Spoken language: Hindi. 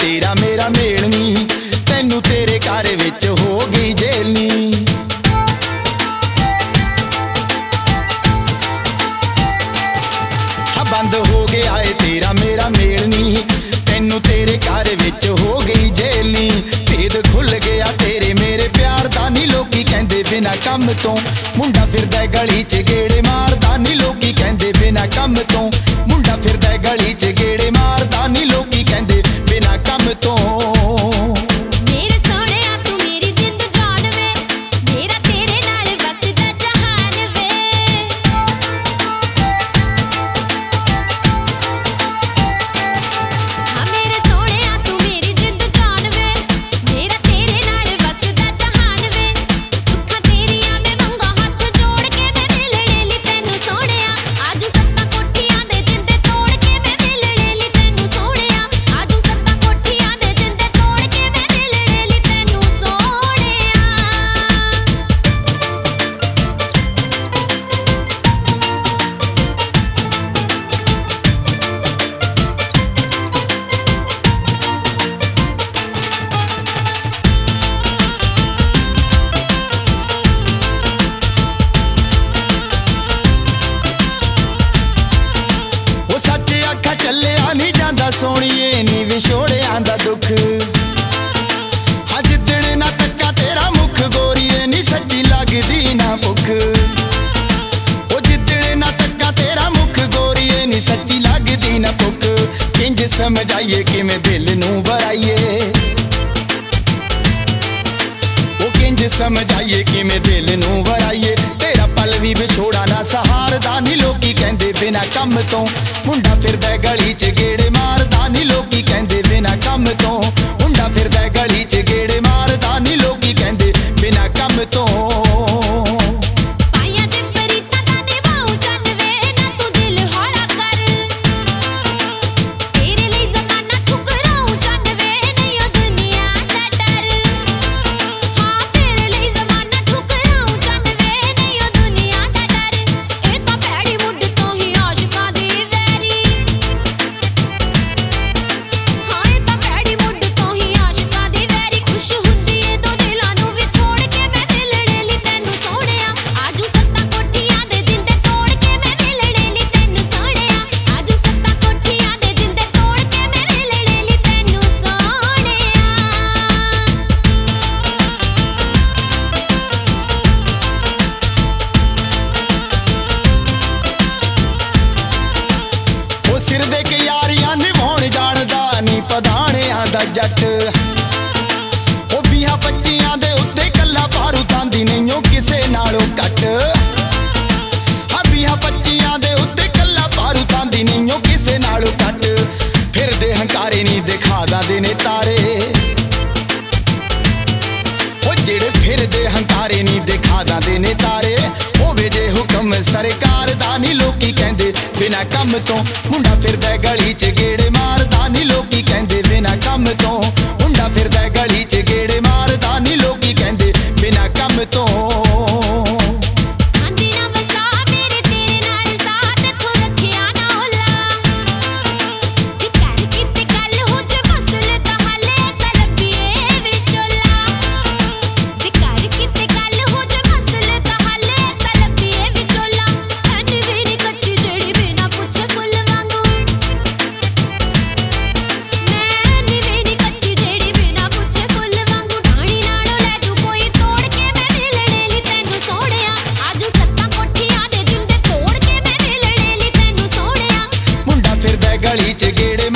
तेरा मेरा मेल नी, तैनू तेरे घर विच हो गई जेल नी। बंद हो गया है तेरा मेरा मेल नी, तैनू तेरे घर विच हो गई जेल नी। भेद खुल गया तेरे मेरे प्यार दा नी, लोकी कहंदे बिना कम तो मुंडा फिरदा गली च गेड़े मारदा नी। लोकी कहंदे बिना कम तो मुंडा फिरदा गली च गेड़े मारदा नी। लोकी कहंदे बिना कम तो। चलिया नहीं जाता सोनिए नी विछोड़ियां दा दुख, हाँ जिद्दण ना तक्का तेरा मुख गोरीए नी सच्ची लगदी ना भुख। ओ जिद्दण ना तक्का तेरा मुख गोरीए नी सच्ची लगदी ना भुख। किंज समझाइए किवें दिल नूं बराइए, ओ किंज समझाइए किवें दिल नूं बराइए। तेरा पल भी विछोड़ा ना सहारदा नी। लोकी कहंदे बिना कम तो मुंडा फिरदा गली च गेड़े मारदा नी। लोकी कहंदे बिना कम तो मुंडा फिरदा गली च गेड़े मारदा नी। लोकी कहंदे बिना कम तो। सिर दे के यारियां निभाउण जाणदा नी पधाणियां दा जट। ओ 20-25 दे उत्ते कल्ला भारू तांदी नहीं ओ किसे नालों घट। हाँ 20-25 दे उत्ते कल्ला भारू तांदी नहीं ओ किसे नालों घट। फिरदे हंकारे नी दिखादा देने तारे, ओ जेड़े फिरदे हंकारे नी दिखादा देने तारे। होवे जे हुक्म सरकार दा नी। लोकी कहंदे बिना कम तो मुंडा फिरदा गली च गेड़े मारदा नी। लोकी कहंदे बिना कम तो मुंडा फिरदा गली च गेड़े मारदा नी। लोकी कहंदे बिना कम तो। गली च गेड़े